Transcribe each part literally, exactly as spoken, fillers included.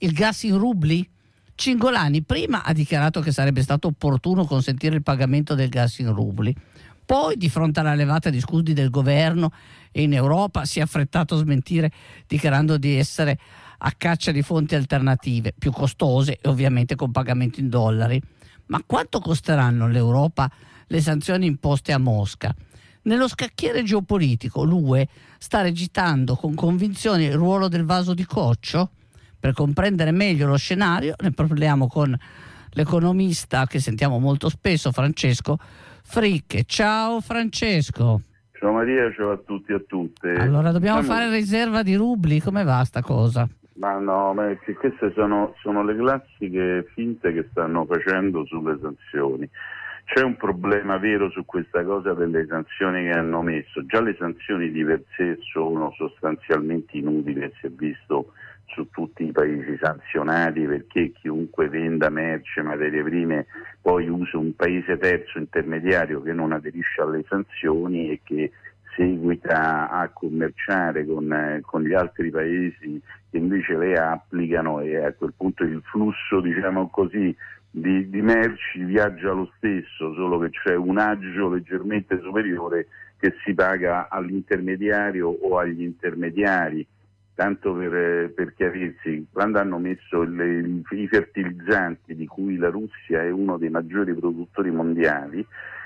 il gas in rubli? Cingolani prima ha dichiarato che sarebbe stato opportuno consentire il pagamento del gas in rubli, poi di fronte alla levata di scudi del governo e in Europa si è affrettato a smentire, dichiarando di essere a caccia di fonti alternative più costose e ovviamente con pagamento in dollari. Ma quanto costeranno all'Europa le sanzioni imposte a Mosca? Nello scacchiere geopolitico l'U E sta recitando con convinzione il ruolo del vaso di coccio? Per comprendere meglio lo scenario ne parliamo con l'economista che sentiamo molto spesso, Francesco Fricche. Ciao Francesco. Ciao Maria, ciao a tutti e a tutte. Allora dobbiamo diciamo... fare riserva di rubli, come va sta cosa? Ma no, ma che queste sono, sono le classiche finte che stanno facendo sulle sanzioni. C'è un problema vero su questa cosa delle sanzioni che hanno messo. Già le sanzioni di per sé sono sostanzialmente inutili, si è visto su tutti i paesi sanzionati, perché chiunque venda merce, materie prime, poi usa un paese terzo intermediario che non aderisce alle sanzioni e che seguita a commerciare con, eh, con gli altri paesi che invece le applicano, e a quel punto il flusso, diciamo così, di, di merci viaggia lo stesso, solo che c'è un aggio leggermente superiore che si paga all'intermediario o agli intermediari. Tanto per, per chiarirsi, quando hanno messo le, i fertilizzanti, di cui la Russia è uno dei maggiori produttori mondiali,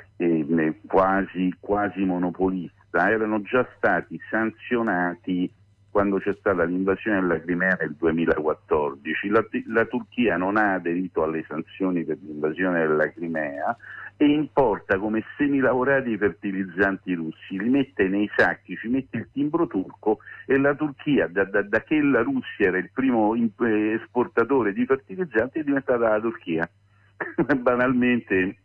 e quasi, quasi monopolista, erano già stati sanzionati quando c'è stata l'invasione della Crimea nel duemilaquattordici. La, la Turchia non ha aderito alle sanzioni per l'invasione della Crimea e importa come semilavorati i fertilizzanti russi, li mette nei sacchi, ci mette il timbro turco, e la Turchia, da, da, da che la Russia era il primo esportatore di fertilizzanti, è diventata la Turchia. Banalmente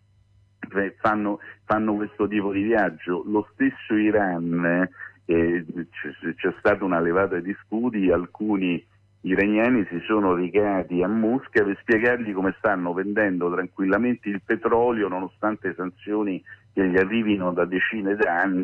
fanno, fanno questo tipo di viaggio. Lo stesso Iran, eh, c'è, c'è stata una levata di scudi, alcuni iraniani si sono recati a Mosca per spiegargli come stanno vendendo tranquillamente il petrolio nonostante sanzioni che gli arrivino da decine d'anni.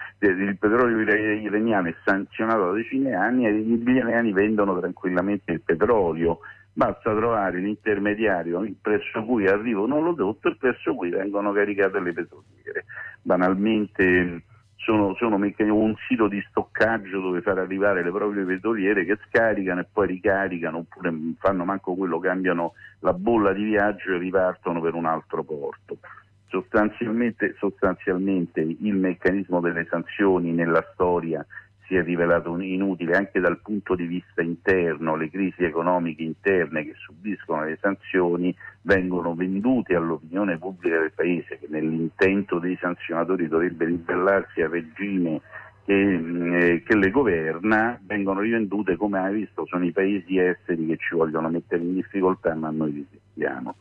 Il petrolio iraniano è sanzionato da decine d'anni e gli iraniani vendono tranquillamente il petrolio. Basta trovare l'intermediario presso cui arriva un oleodotto e presso cui vengono caricate le petroliere. Banalmente sono, sono un sito di stoccaggio dove far arrivare le proprie petroliere, che scaricano e poi ricaricano, oppure fanno manco quello, cambiano la bolla di viaggio e ripartono per un altro porto. Sostanzialmente, sostanzialmente il meccanismo delle sanzioni nella storia si è rivelato inutile anche dal punto di vista interno. Le crisi economiche interne che subiscono le sanzioni vengono vendute all'opinione pubblica del paese, che nell'intento dei sanzionatori dovrebbe ribellarsi al regime che, eh, che le governa, vengono rivendute come hai visto, sono i paesi esteri che ci vogliono mettere in difficoltà, ma noi resistiamo.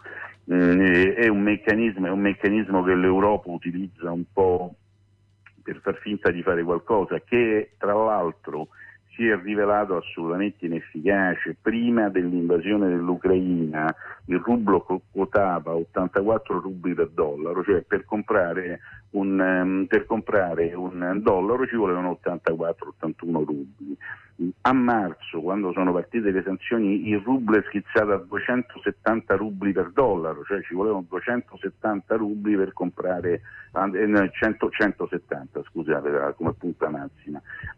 Eh, è un meccanismo, è un meccanismo che l'Europa utilizza un po' per far finta di fare qualcosa, che tra l'altro si è rivelato assolutamente inefficace. Prima dell'invasione dell'Ucraina il rublo quotava ottantaquattro rubli per dollaro, cioè per comprare un, um, per comprare un dollaro ci volevano ottantaquattro ottantuno rubli. A marzo, quando sono partite le sanzioni, il rublo è schizzato a duecentosettanta rubli per dollaro, cioè ci volevano duecentosettanta rubli per comprare eh, cento, centosettanta, scusate, come punta massima.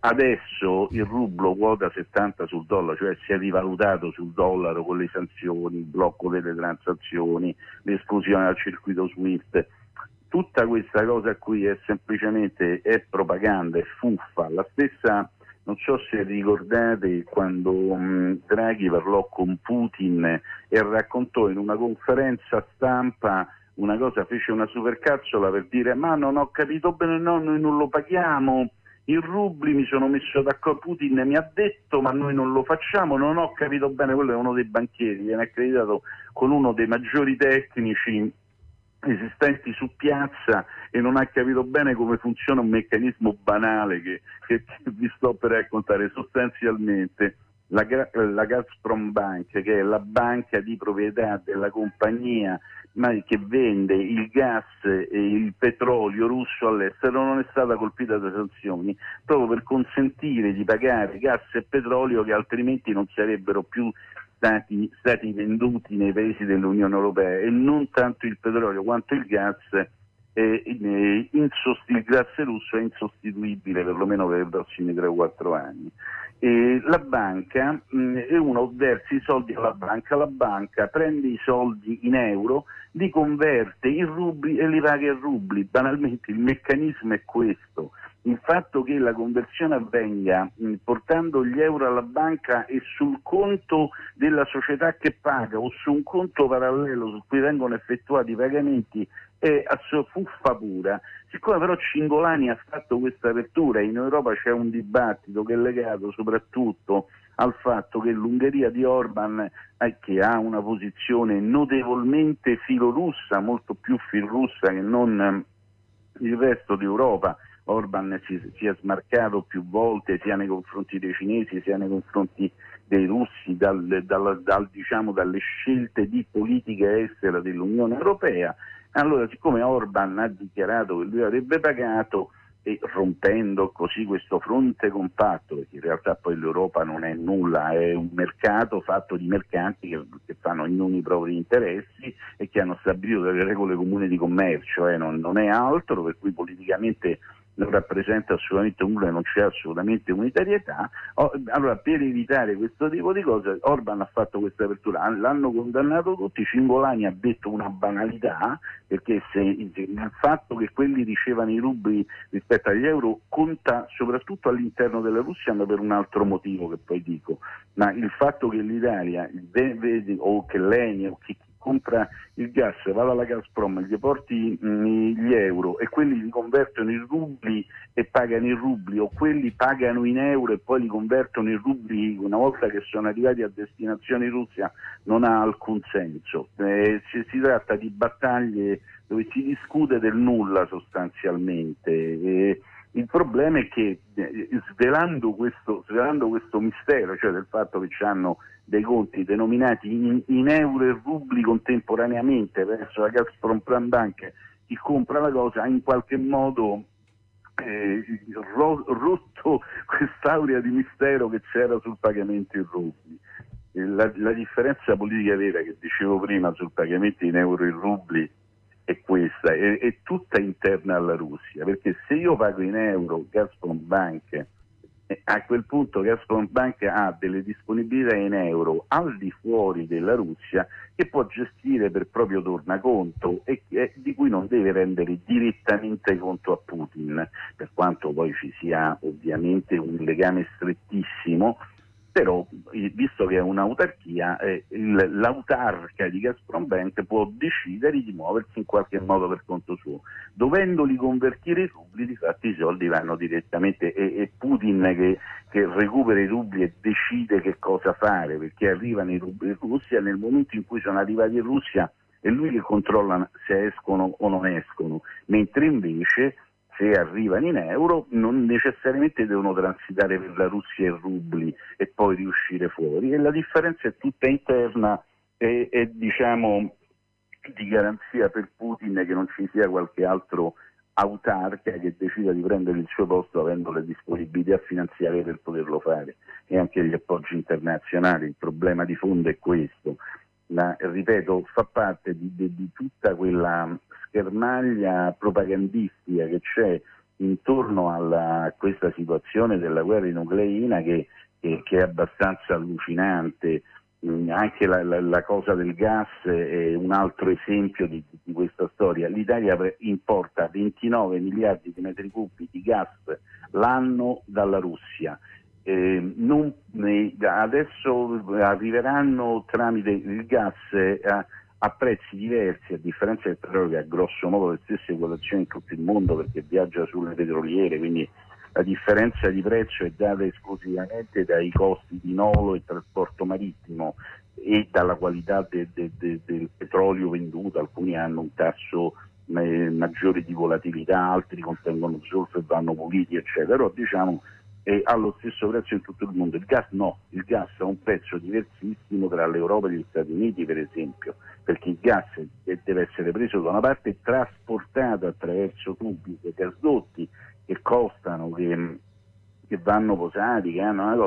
Adesso il rublo quota settanta sul dollaro, cioè si è rivalutato sul dollaro con le sanzioni, il blocco delle transazioni, l'esclusione dal circuito SWIFT. Tutta questa cosa qui è semplicemente è propaganda, è fuffa. La stessa, non so se ricordate quando um, Draghi parlò con Putin e raccontò in una conferenza stampa una cosa, fece una supercazzola per dire: ma non ho capito bene, no, noi non lo paghiamo, in rubli, mi sono messo d'accordo, Putin mi ha detto ma noi non lo facciamo, non ho capito bene. Quello è uno dei banchieri, viene accreditato con uno dei maggiori tecnici esistenti su piazza e non ha capito bene come funziona un meccanismo banale che, che, che vi sto per raccontare. Sostanzialmente la, la Gazprom Bank, che è la banca di proprietà della compagnia ma che vende il gas e il petrolio russo all'estero, non è stata colpita da sanzioni proprio per consentire di pagare gas e petrolio che altrimenti non sarebbero più stati, stati venduti nei paesi dell'Unione Europea, e non tanto il petrolio quanto il gas. Eh, eh, insost- il gas russo è insostituibile perlomeno per i prossimi tre o quattro anni. Eh, la banca, mh, e uno versa i soldi alla banca, la banca prende i soldi in euro, li converte in rubli e li paga in rubli. Banalmente il meccanismo è questo. Il fatto che la conversione avvenga mh, portando gli euro alla banca e sul conto della società che paga o su un conto parallelo su cui vengono effettuati i pagamenti è a fuffa pura. Siccome però Cingolani ha fatto questa apertura, in Europa c'è un dibattito che è legato soprattutto al fatto che l'Ungheria di Orban, eh, che ha una posizione notevolmente filorussa, molto più filorussa che non eh, il resto d'Europa. Orban si, si è smarcato più volte sia nei confronti dei cinesi sia nei confronti dei russi dal, dal, dal, diciamo, dalle scelte di politica estera dell'Unione Europea. Allora, siccome Orban ha dichiarato che lui avrebbe pagato, e rompendo così questo fronte compatto, perché in realtà poi l'Europa non è nulla, è un mercato fatto di mercanti che, che fanno ognuno i propri interessi e che hanno stabilito delle regole comuni di commercio, eh, non, non è altro, per cui politicamente non rappresenta assolutamente nulla e non c'è assolutamente unitarietà. Allora, per evitare questo tipo di cose, Orban ha fatto questa apertura, l'hanno condannato tutti. Cingolani ha detto una banalità, perché se il fatto che quelli ricevano i rubli rispetto agli euro conta soprattutto all'interno della Russia, ma per un altro motivo che poi dico, ma il fatto che l'Italia o che l'Eni o chi compra il gas, va alla Gazprom, gli porti mh, gli euro e quelli li convertono in rubli e pagano in rubli, o quelli pagano in euro e poi li convertono in rubli una volta che sono arrivati a destinazione in Russia, non ha alcun senso. Eh, si, si tratta di battaglie dove si discute del nulla sostanzialmente. Eh, il problema è che eh, svelando, questo, svelando questo mistero, cioè del fatto che hanno dei conti denominati in, in euro e rubli contemporaneamente verso la Gazprom Bank, chi compra la cosa ha in qualche modo eh, ro- rotto quest'aurea di mistero che c'era sul pagamento in rubli. La, la differenza politica vera che dicevo prima sul pagamento in euro e in rubli è questa, è, è tutta interna alla Russia, perché se io pago in euro Gazprom Bank, a quel punto Gazprom Bank ha delle disponibilità in euro al di fuori della Russia che può gestire per proprio tornaconto e che, di cui non deve rendere direttamente conto a Putin, per quanto poi ci sia ovviamente un legame strettissimo. Però, visto che è un'autarchia, eh, il, l'autarca di Gazprom Bank può decidere di muoversi in qualche modo per conto suo. Dovendoli convertire i rubli, di fatto i soldi vanno direttamente, e, e Putin che, che recupera i rubli e decide che cosa fare, perché arrivano i rubli in Russia, nel momento in cui sono arrivati in Russia è lui che controlla se escono o non escono, mentre invece se arrivano in euro non necessariamente devono transitare per la Russia in rubli e poi riuscire fuori, e la differenza è tutta interna e, e diciamo di garanzia per Putin che non ci sia qualche altro autarca che decida di prendere il suo posto avendo le disponibilità finanziarie per poterlo fare, e anche gli appoggi internazionali. Il problema di fondo è questo. Ma ripeto, fa parte di, di, di tutta quella schermaglia propagandistica che c'è intorno alla, a questa situazione della guerra in Ucraina che, che, che è abbastanza allucinante. Mm, anche la, la, la cosa del gas è un altro esempio di, di questa storia. L'Italia importa ventinove miliardi di metri cubi di gas l'anno dalla Russia. Eh, non, eh, adesso arriveranno tramite il gas eh, a, a prezzi diversi, a differenza del petrolio che ha grosso modo le stesse quotazioni in tutto il mondo perché viaggia sulle petroliere, quindi la differenza di prezzo è data esclusivamente dai costi di nolo e trasporto marittimo e dalla qualità de, de, de, del petrolio venduto. Alcuni hanno un tasso eh, maggiore di volatilità, altri contengono zolfo e vanno puliti, eccetera. Però diciamo e allo stesso prezzo in tutto il mondo. Il gas no, il gas ha un prezzo diversissimo tra l'Europa e gli Stati Uniti, per esempio, perché il gas deve essere preso da una parte e trasportato attraverso tubi e gasdotti che costano, che, che vanno posati, che hanno una cosa,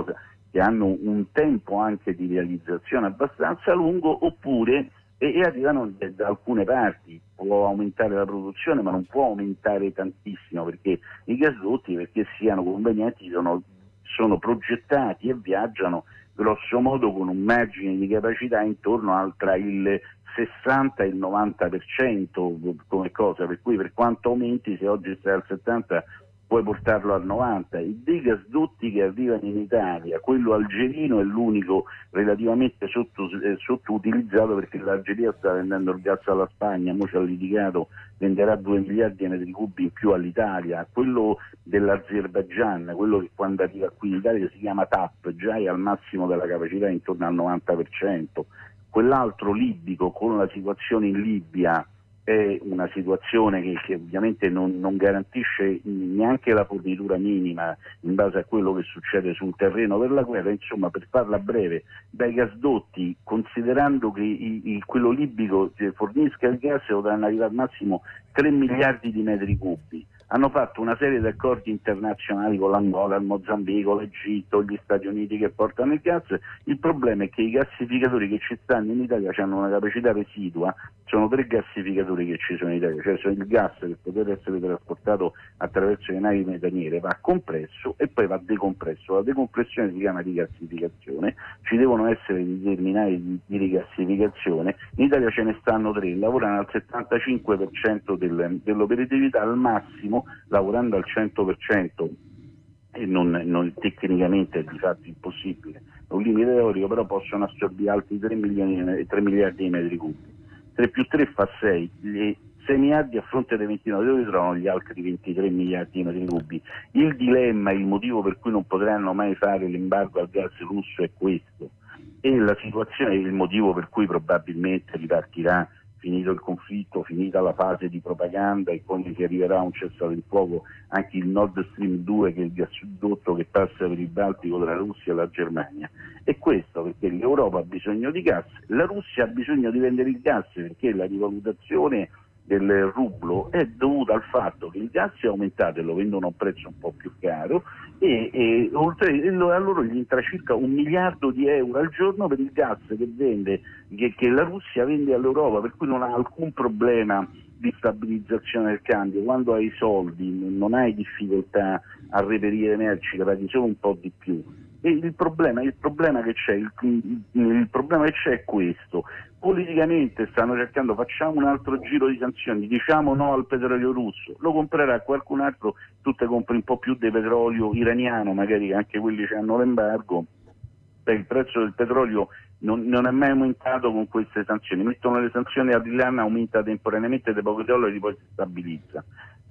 che hanno un tempo anche di realizzazione abbastanza lungo, oppure e, e arrivano da alcune parti. Può aumentare la produzione, ma non può aumentare tantissimo, perché i gasdotti, perché siano convenienti, sono, sono progettati e viaggiano grosso modo con un margine di capacità intorno al tra il sessanta e il novanta per cento come cosa, per cui per quanto aumenti, se oggi stai al settanta puoi portarlo al novanta. I dei gasdotti che arrivano in Italia, quello algerino è l'unico relativamente sotto, eh, sottoutilizzato, perché l'Algeria sta vendendo il gas alla Spagna, mo ci ha litigato, venderà due miliardi di metri cubi in più all'Italia. Quello dell'Azerbaigian, quello che quando arriva qui in Italia si chiama T A P, già è al massimo della capacità, intorno al novanta per cento. Quell'altro libico, con la situazione in Libia, è una situazione che, che ovviamente non, non garantisce neanche la fornitura minima in base a quello che succede sul terreno per la guerra. Insomma, per farla breve, dai gasdotti, considerando che i, il, quello libico fornisca il gas, potranno arrivare al massimo tre miliardi di metri cubi. Hanno fatto una serie di accordi internazionali con l'Angola, il Mozambico, l'Egitto, gli Stati Uniti che portano il gas. Il problema è che i gassificatori che ci stanno in Italia hanno una capacità residua. Sono tre gassificatori che ci sono in Italia, cioè sono il gas che poter essere trasportato attraverso le navi metaniere va compresso e poi va decompresso. La decompressione si chiama rigassificazione, ci devono essere determinati di, di rigassificazione. In Italia ce ne stanno tre, lavorano al settantacinque per cento del, dell'operatività, al massimo lavorando al cento per cento, e non, non, tecnicamente è di fatto impossibile, è un limite teorico, però possono assorbire altri tre milioni, tre miliardi di metri cubi. tre più tre fa sei, sei miliardi a fronte dei ventinove, dove trovano gli altri ventitré miliardi di metri cubi? Il dilemma, il motivo per cui non potranno mai fare l'embargo al gas russo è questo, e la situazione, il motivo per cui probabilmente ripartirà, finito il conflitto, finita la fase di propaganda, e quando si arriverà a un cessate il fuoco anche il Nord Stream due, che è il gasdotto che passa per il Baltico tra la Russia e la Germania. E questo perché l'Europa ha bisogno di gas, la Russia ha bisogno di vendere il gas, perché la rivalutazione del rublo è dovuta al fatto che il gas è aumentato e lo vendono a un prezzo un po' più caro, e, e, oltre, e a loro gli entra circa un miliardo di euro al giorno per il gas che vende, che, che la Russia vende all'Europa, per cui non ha alcun problema di stabilizzazione del cambio. Quando hai soldi non hai difficoltà a reperire merci, paghi solo un po' di più. E il problema, il problema che c'è, il, il problema che c'è è questo: politicamente stanno cercando, facciamo un altro giro di sanzioni, diciamo no al petrolio russo, lo comprerà qualcun altro, tu te compri un po' più di petrolio iraniano, magari anche quelli che hanno l'embargo. Beh, il prezzo del petrolio non, non è mai aumentato con queste sanzioni, mettono le sanzioni all'Iran, aumenta temporaneamente di pochi dollari, poi si stabilizza.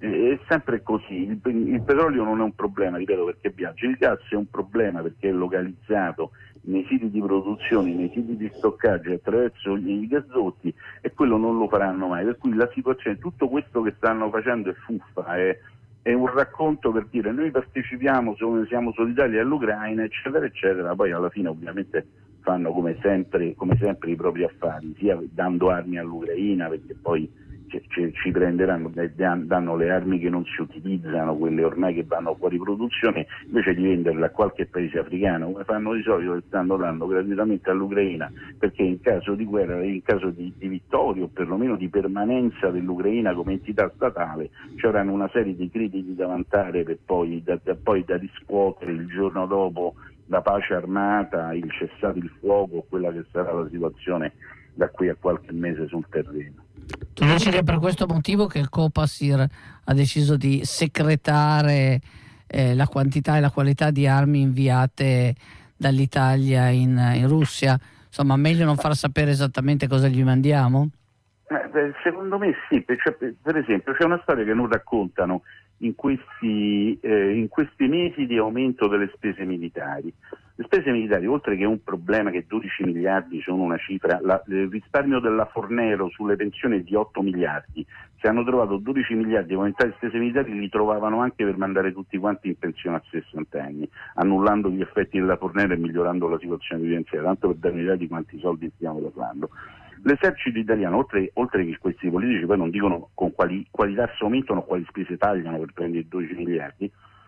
È sempre così. Il, il petrolio non è un problema, ripeto, perché viaggia. Il gas è un problema perché è localizzato nei siti di produzione, nei siti di stoccaggio attraverso i gasdotti, e quello non lo faranno mai. Per cui la situazione, tutto questo che stanno facendo è fuffa, è, è un racconto per dire noi partecipiamo, siamo solidali all'Ucraina, eccetera, eccetera. Poi alla fine ovviamente fanno come sempre, come sempre i propri affari, sia dando armi all'Ucraina, perché poi ci, ci prenderanno, danno le armi che non si utilizzano, quelle ormai che vanno fuori produzione, invece di venderle a qualche paese africano, come fanno di solito, che stanno dando gratuitamente all'Ucraina, perché in caso di guerra, in caso di, di vittoria o perlomeno di permanenza dell'Ucraina come entità statale, ci avranno una serie di crediti da vantare per poi da, da, poi da riscuotere il giorno dopo la pace armata, il cessate il fuoco, quella che sarà la situazione da qui a qualche mese sul terreno. Tu dici che è per questo motivo che il Copasir ha deciso di secretare eh, la quantità e la qualità di armi inviate dall'Italia in, in Russia? Insomma, meglio non far sapere esattamente cosa gli mandiamo? Eh, secondo me sì, cioè, per esempio c'è una storia che non raccontano in questi, eh, in questi mesi di aumento delle spese militari. Le spese militari, oltre che un problema che dodici miliardi sono una cifra, la, il risparmio della Fornero sulle pensioni è di otto miliardi, se hanno trovato dodici miliardi di aumentare le spese militari li trovavano anche per mandare tutti quanti in pensione a sessanta anni, annullando gli effetti della Fornero e migliorando la situazione evidenziata, tanto per dare un'idea di quanti soldi stiamo parlando. L'esercito italiano, oltre, oltre che questi politici poi non dicono con quali qualità si aumentano o quali spese tagliano per prendere dodici miliardi,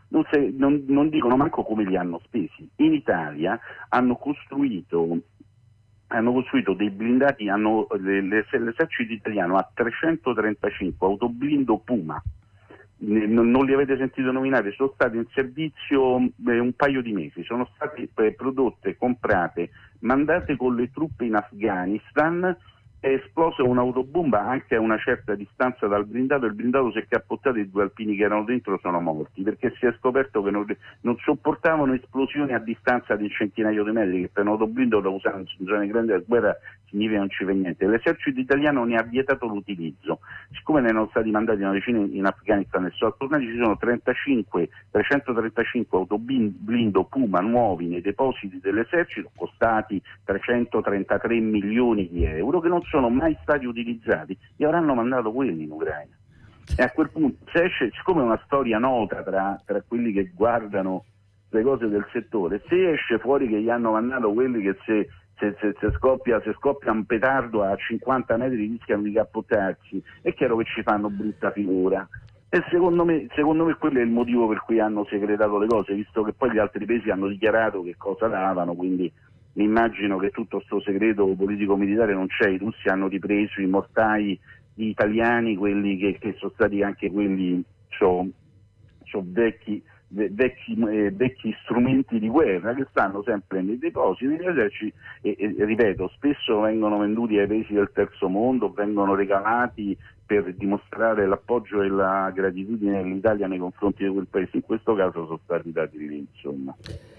non, se, non, non dicono manco come li hanno spesi. In Italia hanno costruito hanno costruito dei blindati, hanno, le, le, l'esercito italiano ha trecentotrentacinque autoblindo Puma, non, non li avete sentito nominare, sono stati in servizio eh, un paio di mesi, sono state eh, prodotte, comprate, mandate con le truppe in Afghanistan. È esplosa un'autobomba anche a una certa distanza dal blindato, il blindato si è cappottato e i due alpini che erano dentro sono morti, perché si è scoperto che non, non sopportavano esplosioni a distanza di centinaio di metri, che per un autoblindo da usare in zone grandi della guerra significa non ci fa niente. L'esercito italiano ne ha vietato l'utilizzo, siccome ne erano stati mandati una decina in Afghanistan e sono tornati, ci sono trentacinque, trecentotrentacinque autoblindo Puma nuovi nei depositi dell'esercito, costati trecentotrentatré milioni di euro, che non sono mai stati utilizzati, e avranno mandato quelli in Ucraina. E a quel punto, se esce, siccome è una storia nota tra, tra quelli che guardano le cose del settore, se esce fuori che gli hanno mandato quelli che se, se, se, se, scoppia, se scoppia un petardo a cinquanta metri rischiano di cappottarsi, è chiaro che ci fanno brutta figura. E secondo me, secondo me quello è il motivo per cui hanno segretato le cose, visto che poi gli altri paesi hanno dichiarato che cosa davano, quindi mi immagino che tutto questo segreto politico-militare non c'è. I russi hanno ripreso i mortai italiani, quelli che, che sono stati anche quelli, so, so vecchi, vecchi, eh, vecchi strumenti di guerra che stanno sempre nei depositi negli eserciti e, e, e ripeto, spesso vengono venduti ai paesi del terzo mondo, vengono regalati per dimostrare l'appoggio e la gratitudine dell'Italia nei confronti di quel paese. In questo caso sono stati dati lì, insomma.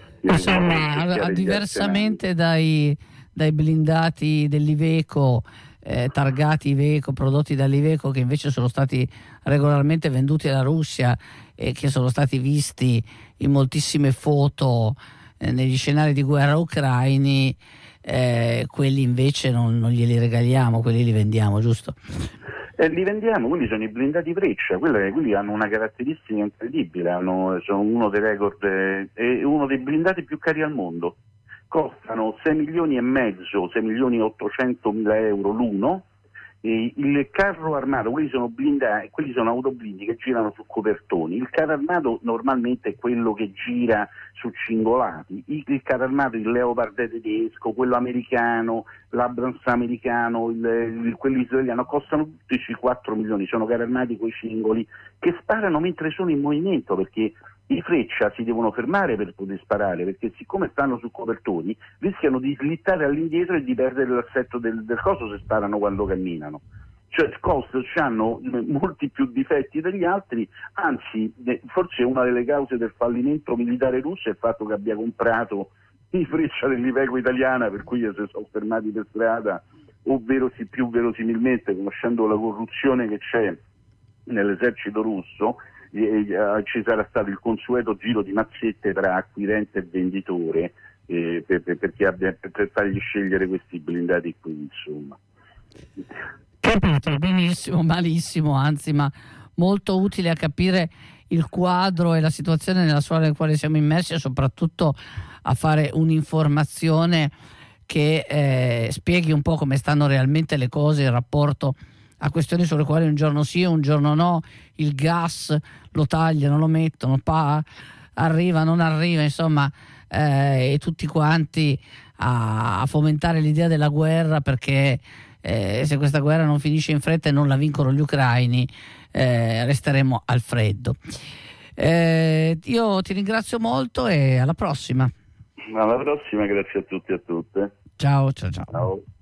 Insomma, diversamente dai, dai blindati dell'Iveco, eh, targati Iveco, prodotti dall'Iveco, che invece sono stati regolarmente venduti alla Russia e che sono stati visti in moltissime foto eh, negli scenari di guerra ucraini, eh, quelli invece non, non glieli regaliamo, quelli li vendiamo, giusto? Eh, li vendiamo, quelli sono i blindati Freccia, quelli, quelli hanno una caratteristica incredibile, hanno, sono uno dei record, è eh, uno dei blindati più cari al mondo, costano sei milioni e mezzo, sei milioni e ottocentomila euro l'uno, e il carro armato, quelli sono blindati, quelli sono autoblindi che girano su copertoni, il carro armato normalmente è quello che gira su cingolati, il, il carro armato, il Leopard tedesco, quello americano, l'Abrams americano, il, il, quello israeliano, costano tutti sui quattro milioni, sono carri armati con i cingoli che sparano mentre sono in movimento, perché i Freccia si devono fermare per poter sparare, perché siccome stanno su copertoni rischiano di slittare all'indietro e di perdere l'assetto del, del coso se sparano quando camminano. Cioè costo hanno molti più difetti degli altri, anzi forse una delle cause del fallimento militare russo è il fatto che abbia comprato i Freccia dell'Iveco italiana, per cui si sono fermati per strada, ovvero sì, più verosimilmente, conoscendo la corruzione che c'è nell'esercito russo, ci sarà stato il consueto giro di mazzette tra acquirente e venditore eh, per, per, perché abbia, per fargli scegliere questi blindati qui, insomma. Capito, benissimo, malissimo, anzi, ma molto utile a capire il quadro e la situazione nella quale, quale siamo immersi, e soprattutto a fare un'informazione che eh, spieghi un po' come stanno realmente le cose in rapporto a questioni sulle quali un giorno sì, un giorno no, il gas lo tagliano, lo mettono, pa, arriva, non arriva, insomma, eh, e tutti quanti a, a fomentare l'idea della guerra, perché eh, se questa guerra non finisce in fretta e non la vincono gli ucraini, eh, resteremo al freddo. Eh, io ti ringrazio molto e alla prossima. Alla prossima, grazie a tutti e a tutte. Ciao, ciao, ciao. Ciao.